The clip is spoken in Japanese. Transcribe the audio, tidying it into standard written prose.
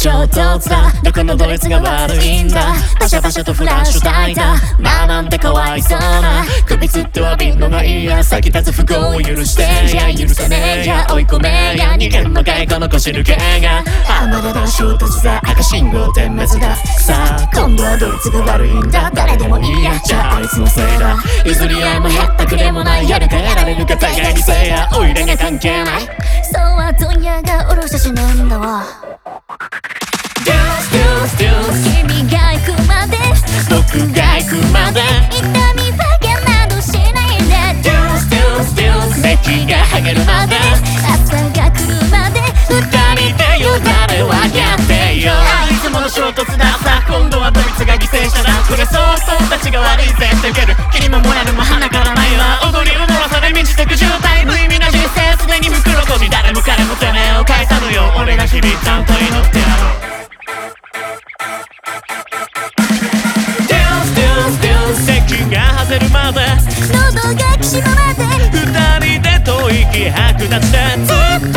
衝突だ。どこのドイツが悪いんだ。パシャパシャとフラッシュ焚いた。まあなんてかわいそうな。首つって詫びんのがいいや。先立つ不幸を許していや許さねえや。追い込めや逃げんのかいこの腰抜けが。あまだだ衝突だ。赤信号点滅だ。さあ今度はドイツが悪いんだ。誰でもいいやじゃああいつのせいだ。譲り合いもへったくれもない。やるかやられるか互いにせいや。おいらが関係ない。 そうは問屋がおろしたしねんだわ。君が行くまで僕が行くまで痛み分けなどしないで。 咳が剥げるまで朝が来るまで二人でよだれはやってよ。いつもの衝突だ。さあ今度はドイツが犠牲者だ。これそうそうたちが悪いぜって受ける。君も燃えるも鼻からないわ。踊り踊らされ満ちてく渋滞。無意味な人生すでに袋飛び。誰も彼もてめえを返さぬよ。俺が日々ちゃんと祈ってやろう。席が外れるまで喉がきしむまで二人で吐息吐くなってずっ